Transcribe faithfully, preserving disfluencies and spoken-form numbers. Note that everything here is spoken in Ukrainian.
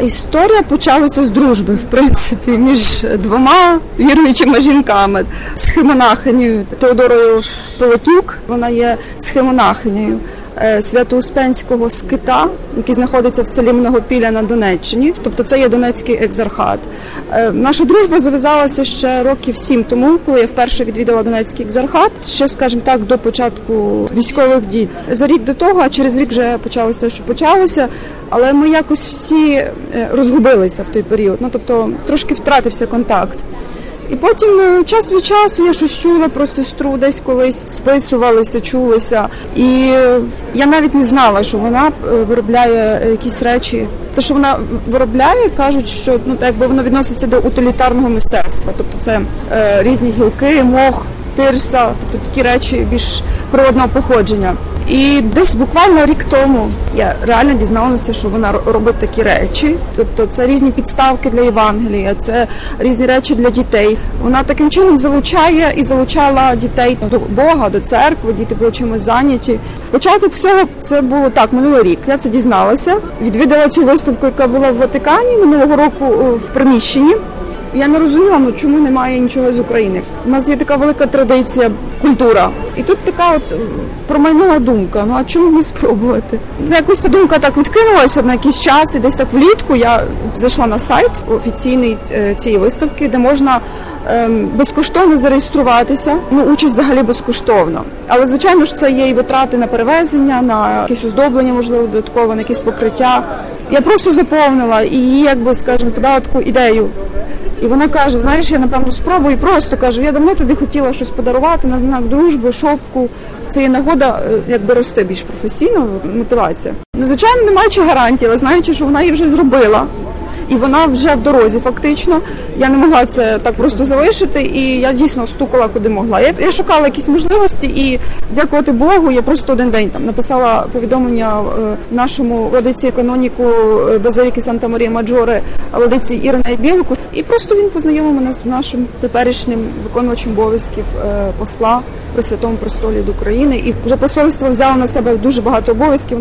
Історія почалася з дружби, в принципі, між двома віруючими жінками. Схемонахинею Теодорою Полотюк, вона є схемонахинею Свято-Успенського скита, який знаходиться в селі Многопілля на Донеччині. Тобто це є Донецький екзархат. Наша дружба зав'язалася ще років сім тому, коли я вперше відвідала Донецький екзархат, ще, скажімо так, до початку військових дій. За рік до того, а через рік вже почалося те, що почалося, але ми якось всі розгубилися в той період. Ну, тобто трошки втратився контакт. І потім час від часу я щось чула про сестру, десь колись списувалися, чулися. І я навіть не знала, що вона виробляє якісь речі. Те, що вона виробляє, кажуть, що ну, так, якби воно відноситься до утилітарного мистецтва. Тобто це е, різні гілки, мох, тирса, тобто такі речі більш природного походження. І десь буквально рік тому я реально дізналася, що вона робить такі речі. Тобто це різні підставки для Євангелія, це різні речі для дітей. Вона таким чином залучає і залучала дітей до Бога, до церкви, діти були чимось зайняті. Початок всього це було так, минулий рік. Я це дізналася, відвідала цю виставку, яка була в Ватикані минулого року в приміщенні. Я не розуміла, ну чому немає нічого з України. У нас є така велика традиція, культура. І тут така от промайнула думка, ну а чому не спробувати? Якось ця думка так відкинулася на якийсь час, і десь так влітку я зайшла на сайт офіційний цієї виставки, де можна ем, безкоштовно зареєструватися. Ну, участь взагалі безкоштовна. Але, звичайно ж, це є і витрати на перевезення, на якесь оздоблення, можливо, додаткове, на якесь покриття. Я просто заповнила і її, якби, скажімо, подала таку ідею. І вона каже, знаєш, я, напевно, спробую. І просто каже, я давно тобі хотіла щось подарувати на знак дружби, шопку. Це є нагода, якби, рости більш професійно, мотивація. Звичайно, не маючи гарантії, але знаючи, що вона її вже зробила. І вона вже в дорозі, фактично. Я не могла це так просто залишити, і я дійсно стукала, куди могла. Я, я шукала якісь можливості, і, дякувати Богу, я просто один день там написала повідомлення е, нашому владиці каноніку Базиліки Санта-Марія-Маджоре, владиці Ірини Білику, і просто він познайомив мене з нашим теперішнім виконувачем обов'язків е, посла при Святому Престолі до України. І вже посольство взяло на себе дуже багато обов'язків.